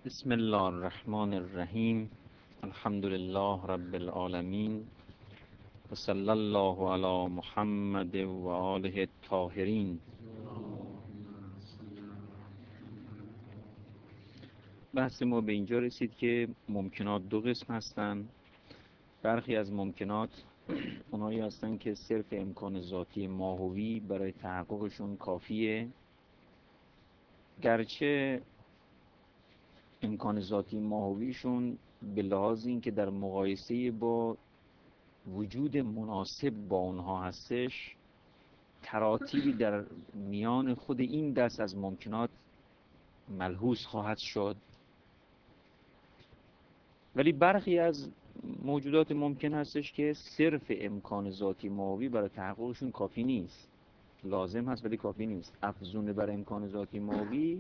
بسم الله الرحمن الرحیم. الحمد لله رب العالمین و صلی الله علی محمد و آله الطاهرین. بحث ما به اینجا رسید که ممکنات دو قسم هستند. برخی از ممکنات اونایی هستن که صرف امکان ذاتی ماهوی برای تحققشون کافیه، گرچه امکان ذاتی ماهویشون به لحاظ این که در مقایسه با وجود مناسب با اونها هستش، تراتیبی در میان خود این دست از ممکنات ملحوظ خواهد شد. ولی برخی از موجودات ممکن هستش که صرف امکان ذاتی ماهوی برای تحققشون کافی نیست، لازم هست ولی کافی نیست. افزون بر امکان ذاتی ماهوی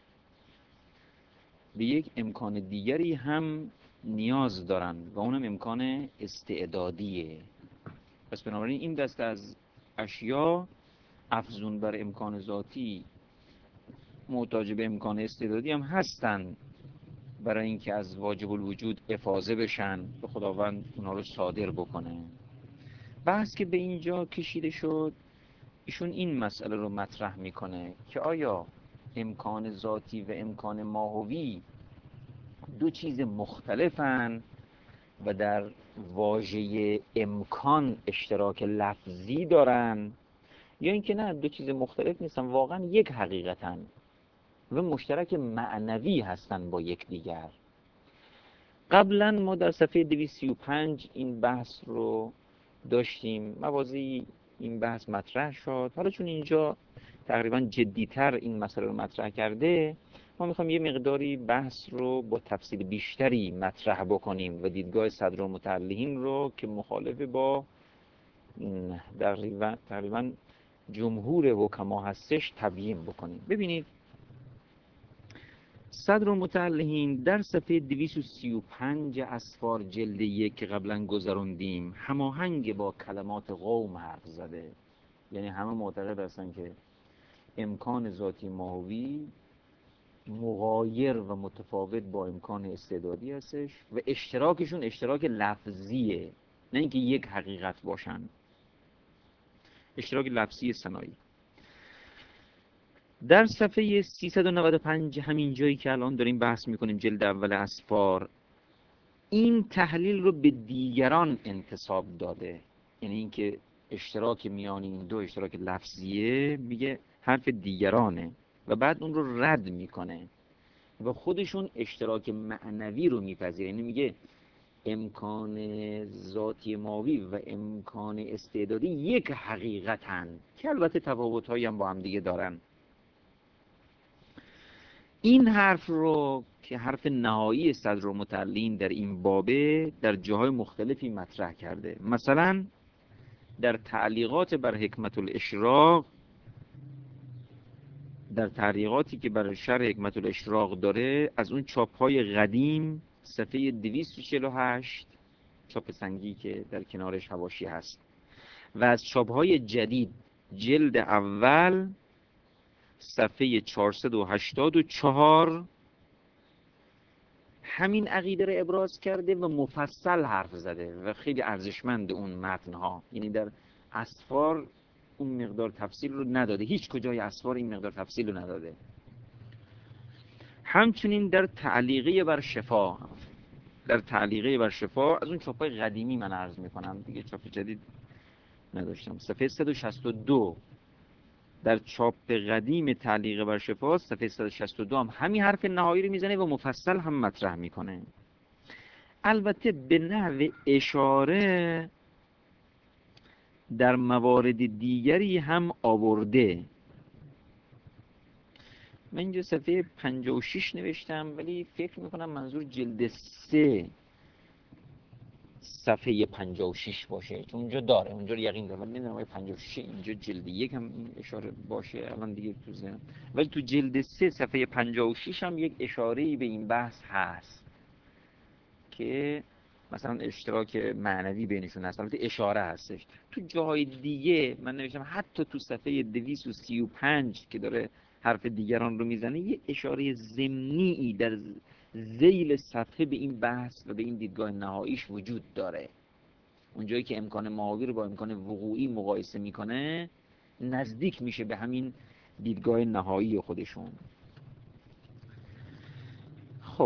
به یک امکان دیگری هم نیاز دارن و اونم امکان استعدادیه. پس بنابراین این دست از اشیا افزون بر امکان ذاتی محتاج به امکان استعدادی هم هستن برای اینکه از واجب الوجود افاضه بشن، به خداوند اونها رو صادر بکنه. بحث که به اینجا کشیده شد، ایشون این مسئله رو مطرح میکنه که آیا امکان ذاتی و امکان ماهوی دو چیز مختلفن و در واژه امکان اشتراک لفظی دارن، یا اینکه نه، دو چیز مختلف نیستن، واقعا یک حقیقتن و مشترک معنوی هستن با یکدیگر. قبلا ما در صفحه 235 این بحث رو داشتیم، موازی این بحث مطرح شد. حالا چون اینجا تقریبا جدیتر این مسئله رو مطرح کرده، ما میخوایم یه مقداری بحث رو با تفصیل بیشتری مطرح بکنیم و دیدگاه صدرالمتعلقین رو که مخالف با تقریبا جمهور حکما هستش تبیین بکنیم. ببینید، صدرالمتعلقین در صفحه 235 اسفار جلد 1 که قبلا گذروندیم هماهنگ با کلمات قوم حرف زده. یعنی همه معتقد هستن که امکان ذاتی ماهوی مغایر و متفاوت با امکان استعدادی هستش و اشتراکشون اشتراک لفظیه، نه اینکه یک حقیقت باشن، اشتراک لفظی ثنایی. در صفحه 395 همین جایی که الان داریم بحث میکنیم، جلد اول اسفار، این تحلیل رو به دیگران انتساب داده. یعنی اینکه اشتراک میان این دو اشتراک لفظیه، میگه حرف دیگرانه و بعد اون رو رد میکنه و خودشون اشتراک معنوی رو میپذیره. یعنی میگه امکان ذاتی ماوی و امکان استعدادی یک حقیقتن که البته تفاوت‌هایی هم با هم دیگه دارن. این حرف رو که حرف نهایی صدرالمتعلقین در این بابه در جاهای مختلفی مطرح کرده. مثلا در تعلیقات بر حکمت الاشراق، در تعلیقاتی که بر شرح حکمت الاشراق داره، از اون چاپ‌های قدیم صفحه 248 چاپ سنگی که در کنارش حواشی هست و از چاپ‌های جدید جلد اول صفحه 484 همین عقیده رو ابراز کرده و مفصل حرف زده و خیلی ارزشمند اون متن‌ها. یعنی در اسفار اون مقدار تفصیل رو نداده، هیچ کجای اسفار این مقدار تفصیل رو نداده. همچنین در تعلیقه بر شفا، از اون چاپای قدیمی من عرض میکنم دیگه، چاپ جدید نداشتم، صفحه 162 در چاپ قدیم تعلیقه بر شفا صفحه 162 هم همین حرف نهایی رو میزنه و مفصل هم مطرح میکنه. البته به نحو اشاره در موارد دیگری هم آورده. من اینجا صفحه 56 نوشتم ولی فکر میکنم منظور جلد 3 صفحه 56 باشه، چون اونجا داره، اونجا یقین دارم، نمیدونم 56 اینجا جلد 1 هم این اشاره باشه الان دیگه تو ذهنم، ولی تو جلد 3 صفحه 56 هم یک اشاره‌ای به این بحث هست که مثلا اشتراک معنوی بینشون هست. البته اشاره هستش. تو جاهای دیگه من نوشتم حتی تو صفحه 235 که داره حرف دیگران رو میزنه، یه اشاره ضمنی در ذیل سطحی به این بحث و به این دیدگاه نهاییش وجود داره. اونجایی که امکان ماهوی رو با امکان وقوعی مقایسه میکنه نزدیک میشه به همین دیدگاه نهایی خودشون. خب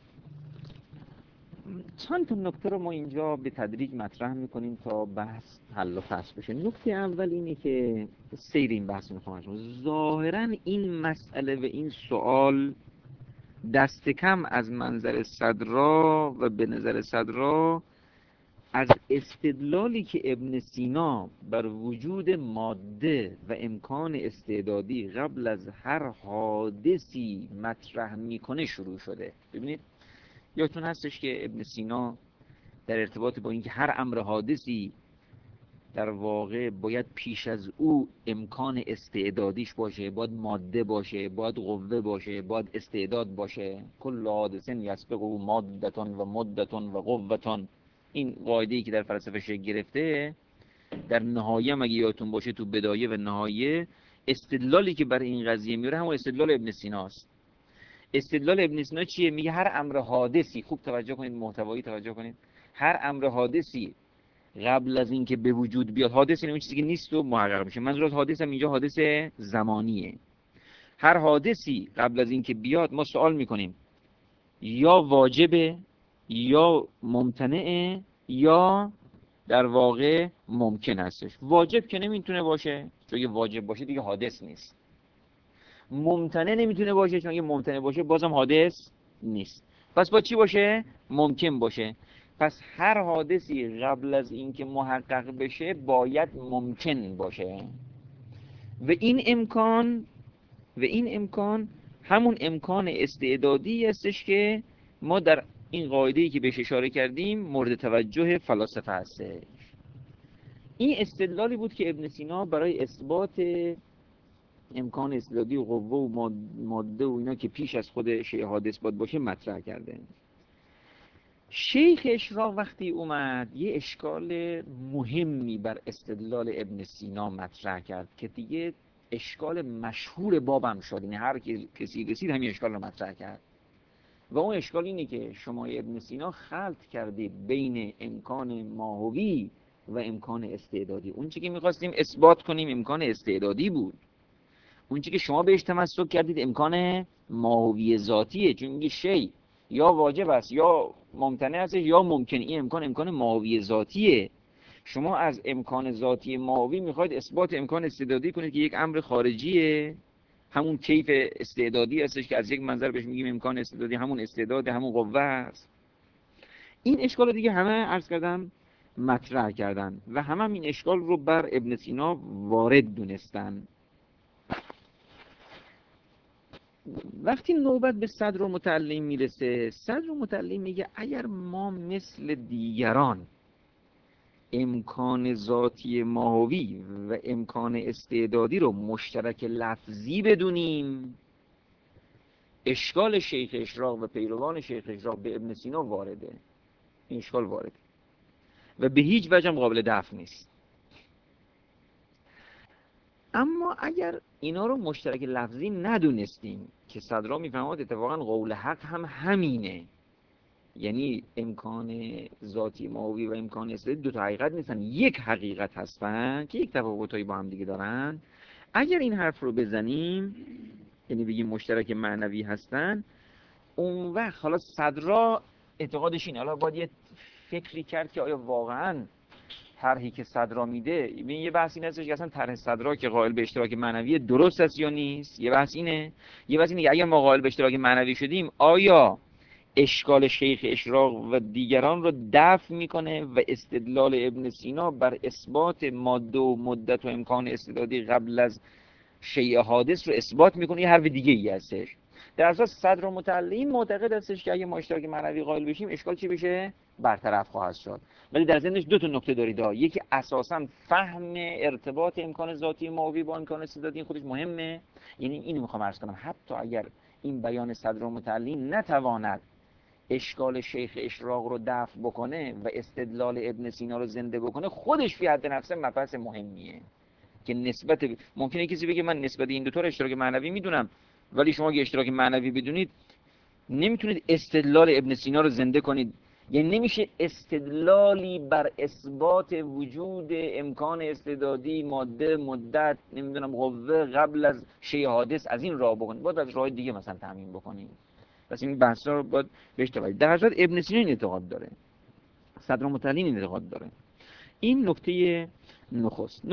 چند تا نکته رو ما اینجا به تدریج مطرح میکنیم تا بحث حل و فصل بشه. نکته اول اینه که سیر این بحث میخوام از ظاهرا این مسئله و این سوال دست کم از منظر صدرا و به نظر صدرا از استدلالی که ابن سینا بر وجود ماده و امکان استعدادی قبل از هر حادثی مطرح میکنه شروع شده. ببینید یادتون هستش که ابن سینا در ارتباط با اینکه هر امر حادثی در واقع باید پیش از او امکان استعدادیش باشه، باید ماده باشه، باید قوه باشه، باید استعداد باشه، کل حادث یسبقه مادتون و مدتون و قوتون، این قاعده‌ای که در فلسفه شکل گرفته در نهایه مگه یادتون باشه تو بدایه و نهایه استدلالی که برای این قضیه میاره همون استدلال ابن سیناست. استدلال ابن سینا چیه؟ میگه هر امر حادثی، خوب توجه کنید، محتوایی توجه کنید، هر امر حادثی قبل از اینکه به وجود بیاد، حادث یعنی اون چیزی که نیست و محقق میشه، منظور از حادث هم اینجا حادث زمانیه، هر حادثی قبل از اینکه بیاد ما سوال میکنیم یا واجبه یا ممتنعه یا در واقع ممکن هستش. واجب که نمیتونه باشه چون اگه واجب باشه دیگه حادث نیست، ممتنع نمیتونه باشه چون اگه ممتنع باشه بازم حادث نیست، پس با چی باشه؟ ممکن باشه. پس هر حادثی قبل از اینکه محقق بشه باید ممکن باشه و این امکان همون امکان استعدادی هستش که ما در این قاعده‌ای که بهش اشاره کردیم مورد توجه فلاسفه هستش. این استدلالی بود که ابن سینا برای اثبات امکان استعدادی و قوه و ماده و اینا که پیش از خود شیء حادث باشه مطرح کرده. شیخ اشراق وقتی اومد یه اشکال مهمی بر استدلال ابن سینا مطرح کرد که دیگه اشکال مشهور بابم شد، یعنی هر کسی رسید همین اشکال رو مطرح کرد و اون اشکال اینه که شما ابن سینا خلط کردی بین امکان ماهوی و امکان استعدادی. اون چیزی که می‌خواستیم اثبات کنیم امکان استعدادی بود، اون چیزی که شما بهش تمسک کردید امکان ماهوی ذاتیه، چون میگه شی یا واجب است یا ممتنع است یا ممکن، این امکان ماهوی ذاتیه. شما از امکان ذاتی ماهوی میخواید اثبات امکان استعدادی کنید که یک امر خارجیه، همون کیف استعدادی هستش که از یک منظر بهش میگیم امکان استعدادی، همون استعداد، همون قوه است. این اشکال دیگه همه عرض کردم مطرح کردن و همه این اشکال رو بر ابن سینا وارد دونستن. وقتی نوبت به صدر متعلم میرسه، صدر متعلم میگه اگر ما مثل دیگران امکان ذاتی ماهوی و امکان استعدادی رو مشترک لفظی بدونیم، اشکال شیخ اشراق و پیروان شیخ اشراق به ابن سینا وارده، این اشکال وارده و به هیچ وجه هم قابل دفع نیست. اما اگر اینا رو مشترک لفظی ندونستیم که صدرا میفهمد اتفاقا قول حق هم همینه، یعنی امکان ذاتی ماهوی و امکان استعدادی دو تا حقیقت نیستن، یک حقیقت هستن که یک تفاوتایی با هم دیگه دارن. اگر این حرف رو بزنیم یعنی بگیم مشترک معنوی هستن، اون وقت حالا صدرا اعتقادش اینه، حالا باید یه فکری کرد که آیا واقعا طرحی که صدرا میده، یه بحث این هستش که اصلا طرح صدرا که قائل به اشتراک معنوی درست است یا نیست، یه بحث اینه که اگر ما قائل به اشتراک معنوی شدیم آیا اشکال شیخ اشراق و دیگران رو دفع میکنه و استدلال ابن سینا بر اثبات ماده و مدت و امکان استعدادی قبل از شیء حادث رو اثبات میکنه، یه حرف دیگه ای هستش. در اساس صدر متعلم معتقد هستش که اگه ما اشتراک معنوی قائل بشیم اشکال چی بشه؟ برطرف خواهد شد. ولی در ذهنش دو تا نکته دارید، یکی اساسا فهم ارتباط امکان ذاتی ماهوی با امکان استعدادی، این خودش مهمه، یعنی اینو میخوام عرض کنم حتی اگر این بیان صدر متعلم نتواند اشکال شیخ اشراق رو دفع بکنه و استدلال ابن سینا رو زنده بکنه، خودش فی حد نفسه مبحث مهمیه که ممکنه کسی بگه من نسبت این دو تا اشتراک معنوی میدونم، ولی شما اگه اشتراک معنوی بدونید نمیتونید استدلال ابن سینا رو زنده کنید. یعنی نمیشه استدلالی بر اثبات وجود امکان استعدادی، ماده، مدت، نمیدونم قوه قبل از شیء حادث از این راه بکنید، باید از راه دیگه مثلا تامین بکنید. پس این بحثا رو باید بهش توجه. در حقیقت ابن سینا این اعتقاد داره، صدرالمتعلین این اعتقاد داره. این نکته نخست.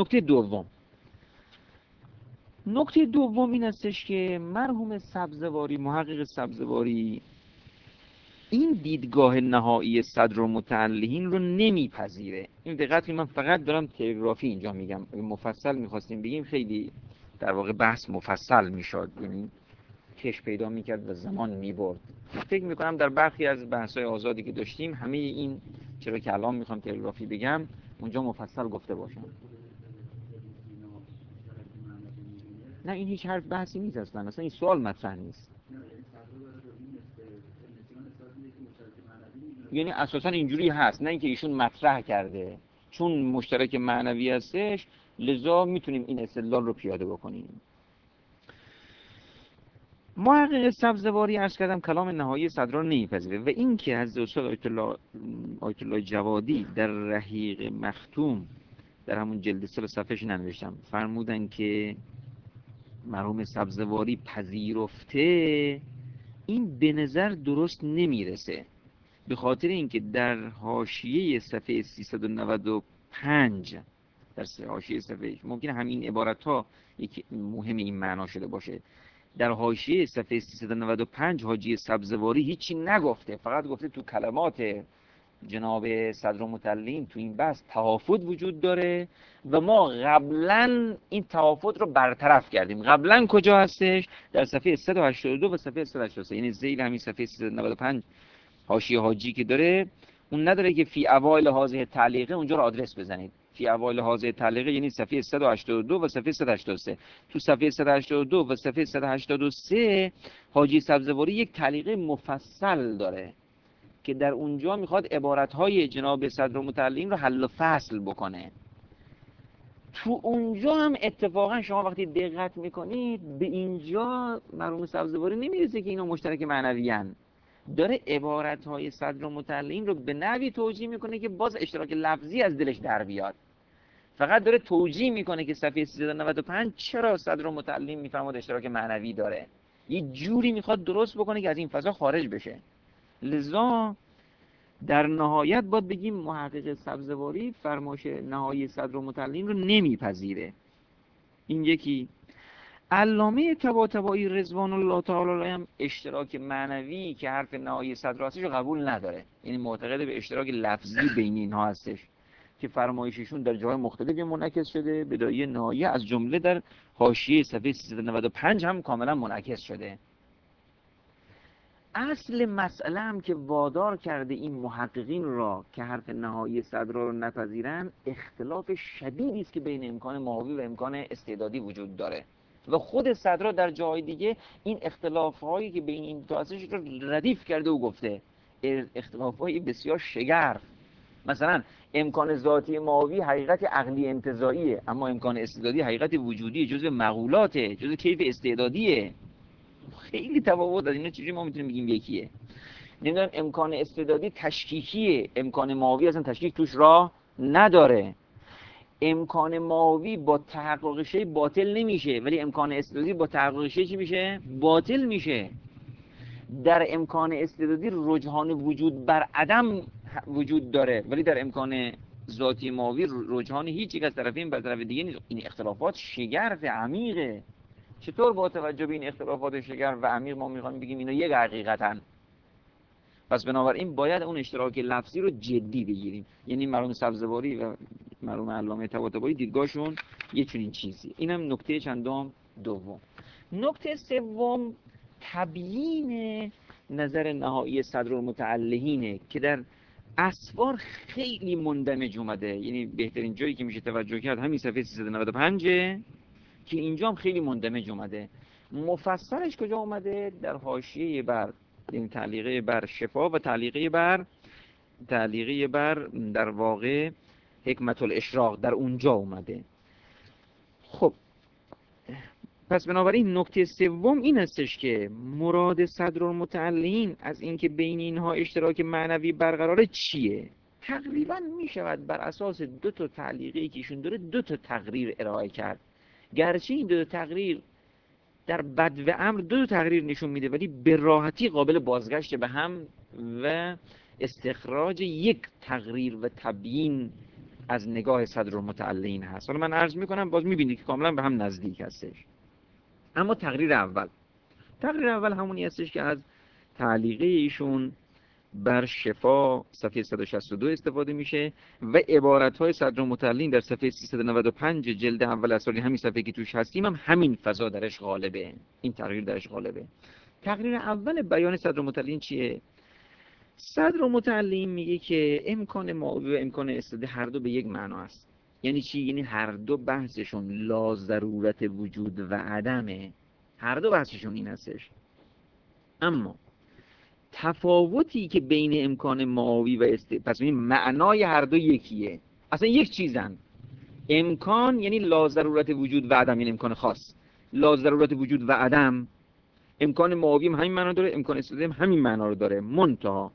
نکته دوم این هستش که مرحوم سبزواری، محقق سبزواری، این دیدگاه نهایی صدرالمتعلین رو نمیپذیره. این دقت کنید، من فقط دارم تلگرافی اینجا میگم، مفصل میخواستیم بگیم خیلی در واقع بحث مفصل میشد، یعنی کش پیدا میکرد و زمان میبرد. فکر میکنم در برخی از بحث‌های آزادی که داشتیم همه این، چرا که الان میخوام تلگرافی بگم، اونجا مفصل گفته باشم. نه این هیچ حرف بحثی نیست اصلا این سوال مطرح نیست. یعنی اساسا اینجوری هست، نه اینکه ایشون مطرح کرده چون مشترک معنوی هستش لذا میتونیم این استدلال رو پیاده بکنیم. محقق سبزواری عرض کردم کلام نهایی صدرا رو نمیپذیره و این که حضرت استاد آیت الله جوادی در رحیق مختوم در همون جلد 3 صفحه‌اش ننوشتم فرمودن که مرحوم سبزواری پذیرفته، این به نظر درست نمیرسه، به خاطر اینکه در حاشیه صفحه 395 در حاشیه صفحه، ممکنه همین عبارت ها یک مهم این معنا شده باشه، در حاشیه صفحه 395 حاجی سبزواری هیچی نگفته، فقط گفته تو کلمات جناب صدرالمتعلین تو این بحث تهافت وجود داره و ما قبلا این تهافت رو برطرف کردیم. قبلا کجا هستش؟ در صفحه 182 و صفحه 183، یعنی ذیل همین صفحه 395 حاشیه حاجی که داره، اون نداره که فی اوایل هذه تعلیقه اونجا رو آدرس بزنید. فی اوایل هذه تعلیقه یعنی صفحه 182 و صفحه 183. تو صفحه 182 و صفحه 183 حاجی سبزواری یک تعلیقه مفصل داره که در اونجا میخواد عبارتهای جناب صدرالمتعلین رو حل و فصل بکنه. تو اونجا هم اتفاقا شما وقتی دقت میکنید به اینجا مرحوم سبزواری نمیرسه که اینا مشترک معنویان، داره عبارتهای صدرالمتعلین رو به نحوی توجیه میکنه که باز اشتراک لفظی از دلش در بیاد. فقط داره توجیه میکنه که صفحه 395 چرا صدرالمتعلین میفرماد اشتراک معنوی داره، یه جوری میخواد درست بکنه که از این فضا خارج بشه. لذا در نهایت باید بگیم محقق سبزواری فرمایش نهایی صدرالمتعلین رو نمیپذیره. این یکی. علامه طباطبایی رضوان الله تعالی علیه هم اشتراک معنوی که حرف نهایی صدر هستش رو قبول نداره، یعنی معتقد به اشتراک لفظی بین اینها هستش که فرمایششون در جای مختلفی منعکس شده، بدایه نهایی از جمله در حاشیه صفحه 395 هم کاملا منعکس شده. اصل مسئله هم که وادار کرده این محققین را که حرف نهایی صدرا رو نپذیرن، اختلاف شدیدی است که بین امکان ماهوی و امکان استعدادی وجود داره و خود صدرا در جای دیگه این اختلاف‌هایی که بین این دو هستش رو ردیف کرده و گفته اختلاف‌های بسیار شگرف. مثلا امکان ذاتی ماهوی حقیقت عقلی انتزاعیه، اما امکان استعدادی حقیقت وجودی، جزء مقولاته، جزء کیف استعدادیه. خیلی تفاوت داره. اینا چجوری ما میتونیم بگیم یکیه؟ نمیدونم امکان استعدادی تشکیکیه، امکان ماهوی اصلا تشکیک توش راه نداره. امکان ماهوی با تحقق شی باطل نمیشه، ولی امکان استعدادی با تحقق شی چی میشه؟ باطل میشه. در امکان استعدادی رجحان وجود بر عدم وجود داره، ولی در امکان ذاتی ماهوی رجحان هیچ یک از طرفین بر طرف دیگه نیست. این اختلافات شگرف عمیقه. چطور با توجه به این اختلافات شگرف و عمیق ما میخوایم بگیم اینا یک حقیقتن؟ پس بنابراین باید اون اشتراک لفظی رو جدی بگیریم. یعنی مرحوم سبزواری و مرحوم علامه طباطبایی دیدگاهشون یه چنین چیزی. اینم نکته چندم دوم. نکته سوم تبیین نظر نهایی صدرالمتعلینه که در اسفار خیلی مندمج اومده. یعنی بهترین جایی که میشه توجه کرد همین صفحه 395 که اینجا هم خیلی مندمج اومده. مفصلش کجا اومده؟ در حاشیه بر، یعنی تعلیقه بر شفا و تعلیقه بر در واقع حکمت الاشراق، در اونجا اومده. خب پس بنابراین نکته سوم این هستش که مراد صدرالمتعلین از اینکه بین اینها اشتراک معنوی برقراره چیه؟ تقریبا می شود بر اساس دو تا تعلیقی که ایشون داره دو تا تقریر ارائه کرد. گرچه این دو تا تقریر در بد و امر دو تا تقریر نشون میده، ولی به راحتی قابل بازگشت به هم و استخراج یک تقریر و تبیین از نگاه صدرالمتعلین هست. حالا من عرض میکنم، باز میبینید که کاملا به هم نزدیک هستش. اما تقریر اول همونی هستش که از تعلیقه ایشون بر شفا صفحه 162 استفاده میشه و عبارت‌های صدرالمتعلین در صفحه 395 جلد اول اصالی همین صفحه که توش هستیم هم همین فضا درش غالبه، این تقریر درش غالبه. تقریر اول بیان صدرالمتعلین چیه؟ صدرالمتعلین میگه که امکان معاوی و امکان استعداد هر دو به یک معنا است. یعنی چی؟ یعنی هر دو بحثشون لا ضرورت وجود و عدمه، هر دو بحثشون این هستش. اما تفاوتی که بین امکان معاوی و پس این معنای هر دو یکیه، اصلا یک چیزن. امکان یعنی لا ضرورت وجود و عدم، یعنی امکان خاص. لا ضرورت وجود و عدم، امکان معاوی هم همین معنا داره، امکان استعداد هم همین معنا رو داره. منتها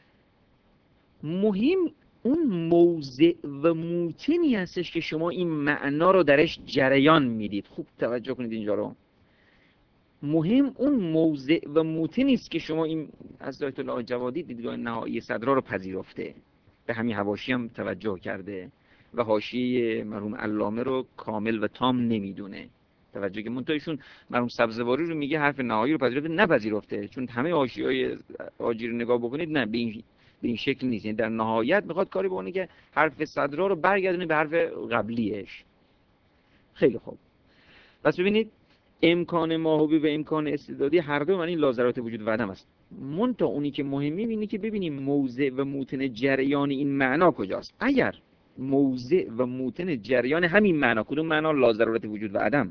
مهم اون موضع و موطنی هستش که شما این معنا رو درش جریان میدید. خوب توجه کنید اینجا رو. مهم اون موضع و موطنی است که شما این از آیت الله جوادی دیدگاه نهایی صدرا رو پذیرفته، به همین حواشی هم توجه کرده و حاشیه مرحوم علامه رو کامل و تام نمیدونه. توجه که منتهیشون مرحوم سبزواری رو میگه حرف نهایی رو پذیرفته نپذیرفته، چون همه حاشیه‌های آجی رو نگاه بکنید نه به این شکل نیست. یعنی در نهایت میخواد کاری بکنه که حرف صدرا رو برگردونه به حرف قبلیش. خیلی خوب. پس ببینید امکان ماهوی و امکان استعدادی هر دو معنی لا ضرورت وجود و عدم است. منتها اونی که مهمه اینه که ببینیم موضع و موطن جریان این معنا کجاست. اگر موضع و موطن جریان همین معنا، کدوم معنا؟ لا ضرورت وجود و عدم،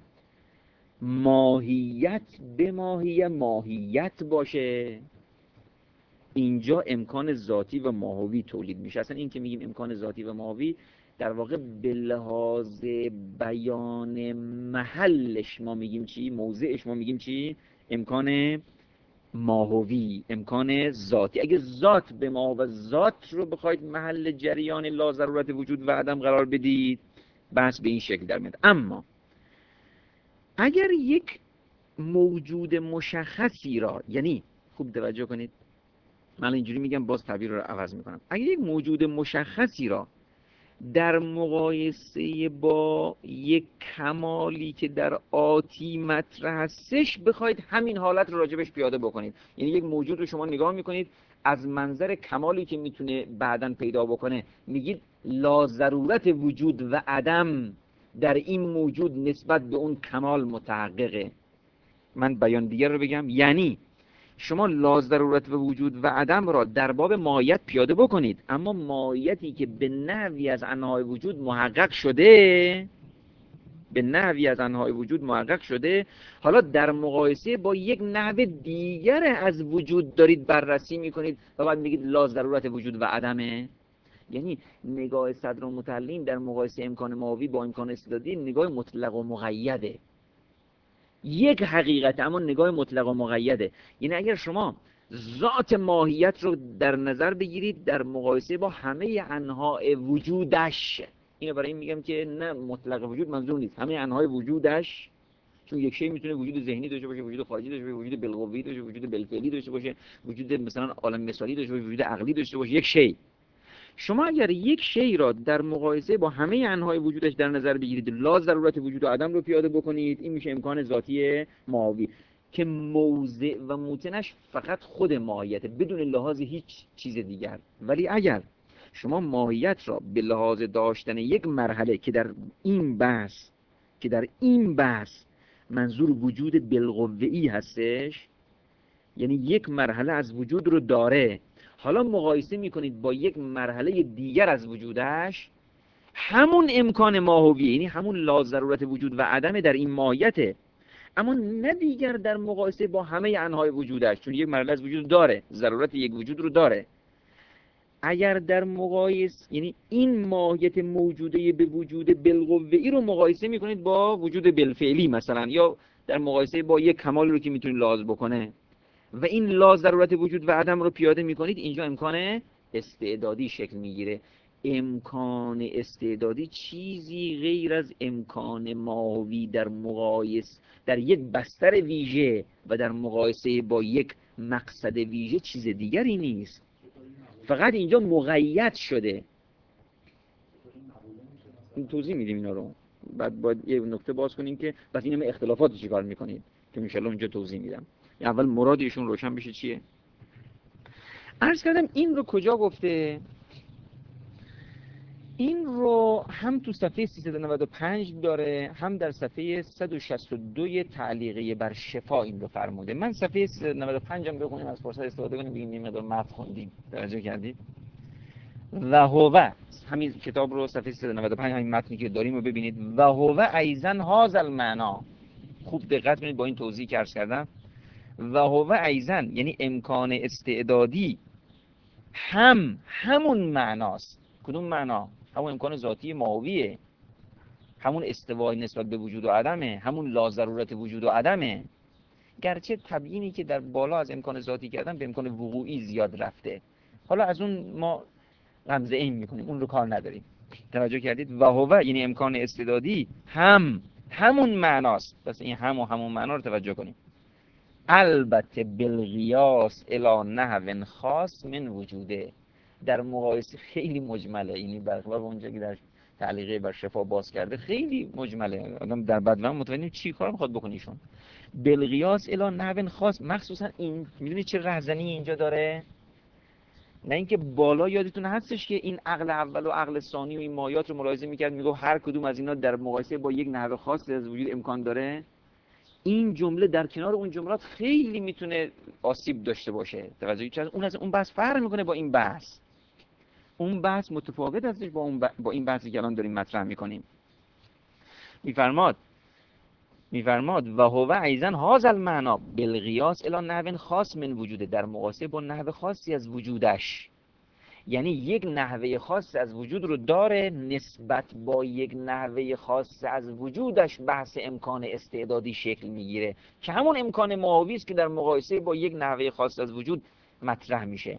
ماهیت به ماهیت باشه، اینجا امکان ذاتی و ماهوی تولید میشه. اصلا این که میگیم امکان ذاتی و ماهوی در واقع به لحاظ بیان محلش ما میگیم چی؟ موضعش ما میگیم چی؟ امکان ماهوی، امکان ذاتی. اگه ذات به ما و ذات رو بخواید محل جریان لا ضرورت وجود و عدم قرار بدید، بس به این شکل در میاد. اما اگر یک موجود مشخصی را، یعنی خوب توجه کنید، من اینجوری میگم باز تعبیر رو عوض میکنم، اگر یک موجود مشخصی را در مقایسه با یک کمالی که در آتی مطرح هستش بخواید همین حالت رو راجبش پیاده بکنید، یعنی یک موجود رو شما نگاه میکنید از منظر کمالی که میتونه بعداً پیدا بکنه میگید لا ضرورت وجود و عدم در این موجود نسبت به اون کمال متحققه. من بیان دیگر رو بگم، یعنی شما لا ضرورت و وجود و عدم را در باب ماهیت پیاده بکنید، اما ماهیتی که به نحوی از انواع وجود محقق شده، به نحوی از انواع وجود محقق شده، حالا در مقایسه با یک نحو دیگر از وجود دارید بررسی میکنید و بعد میگید لا ضرورت وجود و عدمه. یعنی نگاه صدرالمتعلین در مقایسه امکان ماهوی با امکان استعدادی نگاه مطلق و مقیده، یک حقیقت اما نگاه مطلق و مقیده. یعنی اگر شما ذات ماهیت رو در نظر بگیرید در مقایسه با همه انواع وجودش، اینو برای این میگم که نه مطلق وجود منظور نیست، همه انواع وجودش، چون یک شی میتونه وجود ذهنی داشته باشه، وجود خارجی داشته باشه، وجود بالقوه‌ای داشته باشه، وجود بالفعلی داشته باشه، وجود مثلا عالم مثالی داشته باشه، وجود عقلی داشته باشه، یک شی. شما اگر یک شی را در مقایسه با همه انواع وجودش در نظر بگیرید، لا ضرورت وجود و عدم رو پیاده بکنید، این میشه امکان ذاتی ماهوی که موضع و موطنش فقط خود ماهیته بدون لحاظ هیچ چیز دیگر. ولی اگر شما ماهیت را به لحاظ داشتن یک مرحله که در این بحث منظور وجود بالقوه‌ای هستش، یعنی یک مرحله از وجود رو داره، حالا مقایسه میکنید با یک مرحله دیگر از وجودش، همون امکان ماهویه، یعنی همون لا ضرورت وجود و عدم در این ماهیته، اما نه دیگر در مقایسه با همه انواع وجودش، چون یک مرحله از وجود داره، ضرورت یک وجود رو داره. اگر در مقایسه، یعنی این ماهیت موجوده به وجود بالقوه‌ای رو مقایسه میکنید با وجود بالفعلی مثلا، یا در مقایسه با یک کمال رو که میتونه لحاظ بکنه و این لا ضرورت وجود و عدم رو پیاده میکنید، اینجا امکان استعدادی شکل میگیره. امکان استعدادی چیزی غیر از امکان ماهوی در مقایسه در یک بستر ویژه و در مقایسه با یک مقصد ویژه چیز دیگری نیست، فقط اینجا مقید شده. این توضیح میدیم اینا رو، بعد باید یه نکته باز کنیم که بس این همه اختلافات رو چیکار میکنید که انشالله اونجا توضیح میدم. اول مراد ایشون روشن بشه چیه. عرض کردم این رو کجا گفته؟ این رو هم تو صفحه 395 داره، هم در صفحه 162 تعلیقه بر شفا این رو فرموده. من صفحه 395 هم بخونیم، از فرصت استفاده کنیم، بگیم این مقدار متن خوندیم. توجه کردید؟ و هو، همین کتاب رو صفحه 395 همین متنی که داریم رو ببینید. و هو ایضا هذا المعنا، خوب دقت کنید با این توضیحی که عرض کردم. و هو ایضا یعنی امکان استعدادی همون معناست. کدوم معنا؟ همون امکان ذاتی ماهویه، همون استوای نسبت به وجود و عدمه، همون لا ضرورت وجود و عدمه. گرچه تبیینی که در بالا از امکان ذاتی کردن به امکان وقوعی زیاد رفته، حالا از اون ما غمزه این میکنیم، اون رو کار نداریم. توجه کردید؟ و هو یعنی امکان استعدادی همون معناست. پس این همون معنا رو توجه کنیم. البته بالقیاس الی نحو خاص من وجوده، در مقایسه خیلی مجمله، یعنی برخلاف اونجا که در تعلیقه بر شفا باز کرده خیلی مجمله، آدم در بدوام متوجه چی کار میخواد بکنه ایشون. بالقیاس الی نحو خاص، مخصوصا این میدونید چه رهزنی اینجا داره؟ نه اینکه بالا یادتون هستش که این عقل اول و عقل ثانی و این مایات رو ملاحظه میکرد، میگه هر کدوم از اینا در مقایسه با یک نحو خاص از وجود امکان داره. این جمله در کنار اون جملات خیلی میتونه آسیب داشته باشه. توجه کنید، اون از اون بحث فرق میکنه با این بحث. اون بحث متفاوت هستش با این بحثی که الان داریم مطرح میکنیم. میفرماد و هو ایضا هذا المعنی بالقیاس الی نحو خاص من وجوده، در مقایسه با نحو خاصی از وجودش. یعنی یک نحوه خاص از وجود رو داره، نسبت با یک نحوه خاص از وجودش بحث امکان استعدادی شکل میگیره که همون امکان ماهوی است که در مقایسه با یک نحوه خاص از وجود مطرح میشه.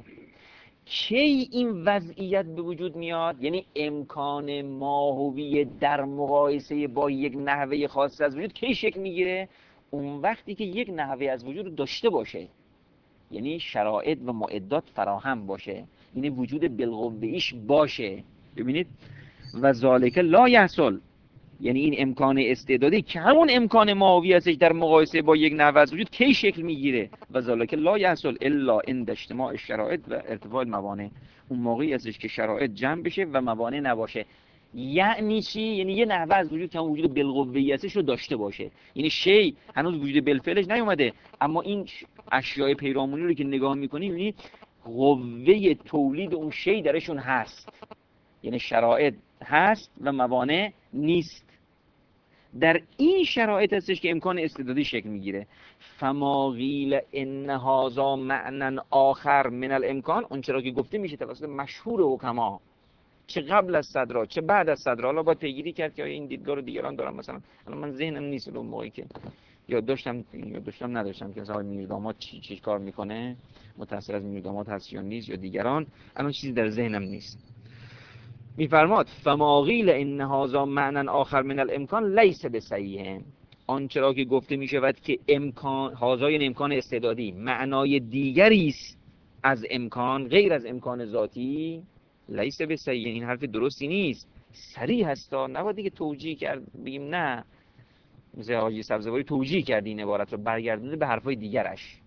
کی این وضعیت به وجود میاد؟ یعنی امکان ماهوی در مقایسه با یک نحوه خاص از وجود کی شکل میگیره؟ اون وقتی که یک نحوه از وجود رو داشته باشه، یعنی شرایط و معدات فراهم باشه، یعنی وجود بالقوه‌ایش باشه. ببینید و ذالک لا یحصل، یعنی این امکان استعدادی که همون امکان ماهوی هستش در مقایسه با یک نحوه از وجود کی شکل میگیره؟ و ذالک لا یحصل الا عند اجتماع الشرایط و ارتفاع الموانع، اون موقعی هستش که شرایط جمع بشه و موانع نباشه. یعنی چی؟ یعنی یه نحوه از وجود که همون وجود بالقوه‌ای هستش رو داشته باشه، یعنی شی هنوز وجود بالفعلش نیومده، اما این اشیاء پیرامونی رو که نگاه می‌کنیم، یعنی قوه تولید اون شی درشون هست، یعنی شرایط هست و موانع نیست. در این شرایط هستش که امکان استعدادی شکل میگیره. فما قیل ان هذا معنی آخر من الامکان، اون چرا که گفته میشه توسط مشهور حکما، چه قبل از صدرا چه بعد از صدرا. حالا باید پیگیری کرد که آیا این دیدگاه رو دیگران دارن. مثلا الان من ذهنم نیست اون موقعی که یا داشتم نداشتم که مثلا میرداماد چی کار میکنه، متأثر از میرداماد هست یا نیست یا دیگران، الان چیزی در ذهنم نیست. میفرماد فما قیل ان هذا معنی آخر من الامکان لیس بصحیح، آنچه را که گفته می شود که امکان هذا یعنی امکان استعدادی معنای دیگری است از امکان غیر از امکان ذاتی، لیس بصحیح، این حرف درستی نیست. صریح هستا، نباید دیگه توجیه کرد بگیم نه، مثل حاجی سبزواری توجیه کرد این عبارت رو، برگردونده به حرفای دیگرش.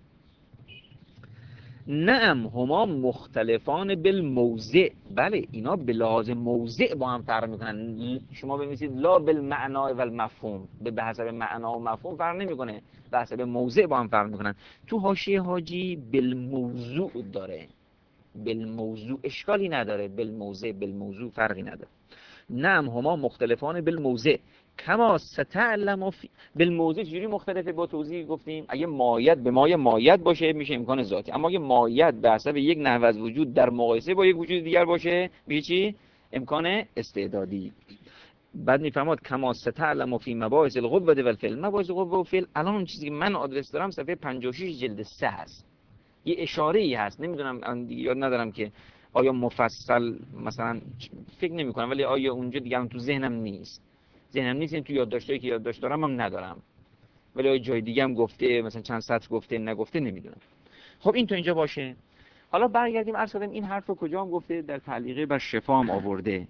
نعم هما مختلفان بالموضع، بله اینا به لحاظ موضع با هم فرق میکنن. شما بنویسید لا بالمعنا و المفهوم، به حسب معنا و مفهوم فرق نمیکنه، به حسب موضع با هم فرق میکنن. تو حاشیه حاجی بالموضوع داره، بالموضوع اشکالی نداره، بالموضوع فرقی نداره. نعم هما مختلفان بالموضع کما ستعلم بالموضع. چجوری مختلفه؟ با توضیح گفتیم اگه مایت به مایه مایت باشه میشه امکان ذاتی، اما اگه مایت به حسب یک نحو از وجود در مقایسه با یک وجود دیگر باشه میشه چی؟ امکان استعدادی. بعد میفرماد کما ستعلم فی مباحث القوة و الفعل. مباحث قوه و فعل الان اون چیزی که من آدرس دارم صفحه 56 جلد 3 هست، یه اشاره ای هست، نمیدونم دیگه یاد ندارم که آیا مفصل مثلا فکر نمی کنم، ولی آیا اونجا دیگه هم تو ذهنم نیست، یعنی تو یادداشتایی که یادداشت دارم هم ندارم، ولی آیا جای دیگه هم گفته مثلا چند سطر گفته نگفته نمیدونم. خب این تو اینجا باشه. حالا برگردیم عرض کردم این حرف رو کجا هم گفته؟ در تعلیقه بر شفا هم آورده.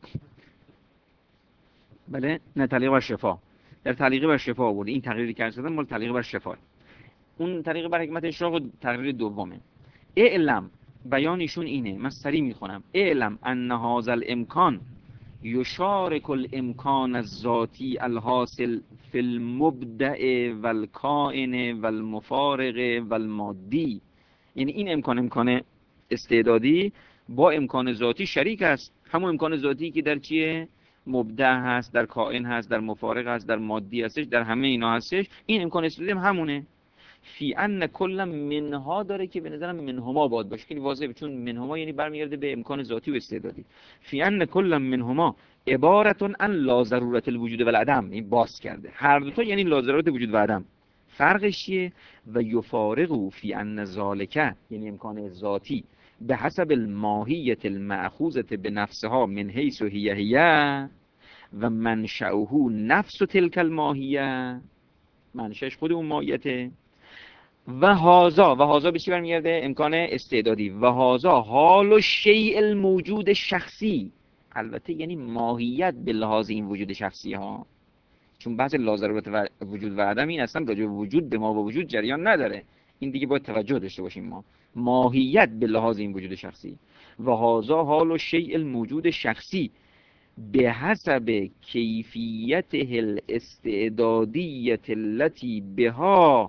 بله نه، تعلیقه بر شفا، در تعلیقه بر شفا آورده. این تقریری که عرض کردم مال تعلیقه بر شفا، اون تعلیقه بر حکمت اشراق و تقریر دومه. اعلم، بیانشون اینه، من سریع میخونم. اعلم ان هذا الامکان یشارک الامکان الذاتی الحاصل فی المبدع والکائن والمفارق والمادی. یعنی این امکان استعدادی با امکان ذاتی شریک است، همون امکان ذاتی که در چیه؟ مبدع هست، در کائن هست، در مفارق هست، در مادی هستش، در همه اینا هستش. این امکان استعدادی هم همونه. فی ان کل منها داره که به نظرم منهما باید باشه، خیلی واضحه، چون منهما یعنی برمیگرده به امکان ذاتی و استعدادی. فی ان کل منهما عبارتون عن لا ضرورت الوجود و العدم، این باز کرده هر دو تا یعنی لا ضرورت وجود و عدم. فرقش چیه؟ و یفارق فی ان ذالک، یعنی امکان ذاتی، به حسب الماهیت المأخوذة بنفسها من حیث هی و منشأه نفس تلک الماهیه، منشأش خود اون ماهیته. و هازا به چی برمیگرده؟ امکان استعدادی. و هازا حال و شیء الموجود شخصی، البته یعنی ماهیت به لحاظ این وجود شخصی ها، چون بعض ضرورت و وجود و عدم این اصلا راجع به وجود به ما با وجود جریان نداره، این دیگه باید توجه داشته باشیم. ما ماهیت به لحاظ این وجود شخصی. و هازا حال و شیء الموجود شخصی به حسب کیفیته الاستعدادیت التي بها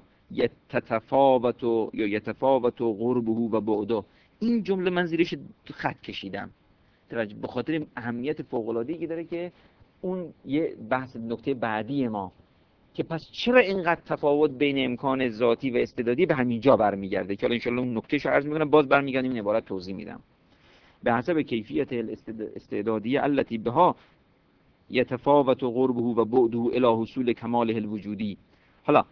یتفاوت قربه و بعده. این جمله من زیرش خط کشیدم به خاطر اهمیت فوق‌العاده‌ای که داره، که اون یه بحث نکته بعدی ما، که پس چرا اینقدر تفاوت بین امکان ذاتی و استعدادی به همین جا برمیگرده، که حالا ان شاء الله اون نکتهشو عرض می‌کنم، باز برمیگردیم این عبارت توضیح میدم. به حسب کیفیت الاستعدادیه التي بها یتفاوت قربه و بعده الی حصول کماله الوجودی. حالا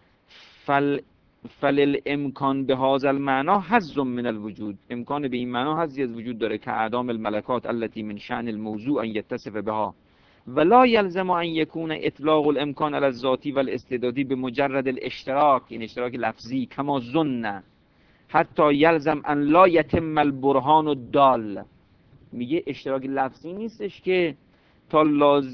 فللامکان به هذا المعنى حظ من الوجود، امکان به این معنا حظی از وجود داره، که اعدام الملکات التي من شأن الموضوع ان یتصف بها. ولا يلزم ان يكون اطلاق الامکان على الذاتی والاستعدادی بمجرد الاشتراک، این اشتراک لفظی، کما ظن حتی یلزم ان لا یتم البرهان الدال. میگه اشتراک لفظی نیستش که تا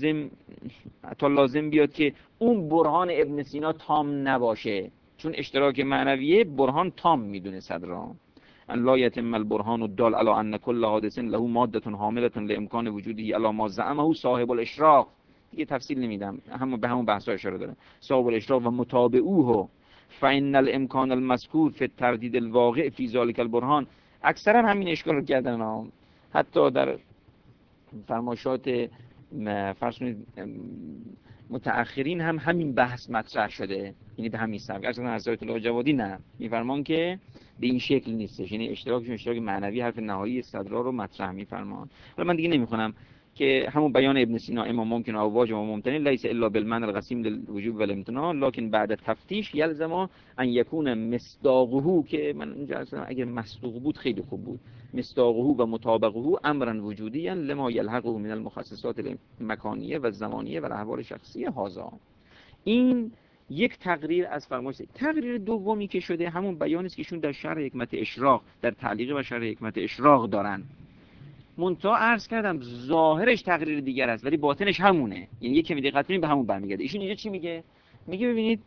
لازم بیاد که اون برهان ابن سینا تام نباشه، چون اشتراک معنویه برهان تام میدونه صدرا. ان لا یتم البرهان الدال علی ان کل حادث له ماده حامله لامکان وجوده علی ما زعمه صاحب الاشراق. دیگه تفصیل نمیدم، به همون بحثا اشاره داره. صاحب الاشراق و متابعوه فان الامکان المذکور فی التردید الواقع فی ذلک البرهان. اکثرا همین اشکال رو کردن، حتی در فرمایشات فرض کنید متأخرین هم همین بحث مطرح شده، یعنی به همین سبک. اصلا حضرت الله جوادی نه، میفرمان که به این شکل نیستش، یعنی اشتراکشون اشتراک معنوی، حرف نهایی استدلال رو مطرح میفرمان. حالا من دیگه نمیخونم که همون بیان ابن سینا اما ممکن و واجب و ممتنع لیس الا بالمعنى القسیم للوجوب والامتناع لكن بعد تفتیش یلزم ان یکون مصداقه، که من اینجا اصلا اگر مصدوق بود خیلی خوب بود، مصداقه و مطابقه امرا وجودیا لما یلحقه من المخصصات المکانیه و زمانیه و الاحوال شخصیه هذا. این یک تقریر از فرمایش. تقریر دومی که شده همون بیانی است که ایشون در شرح حکمت اشراق، در تعلیق و شرح حکمت اشراق دارن. منتها عرض کردم ظاهرش تقریر دیگر است ولی باطنش همونه، یعنی یک کمی دقت کنید به همون برمیگرده. ایشون اینجا چی میگه؟ میگه ببینید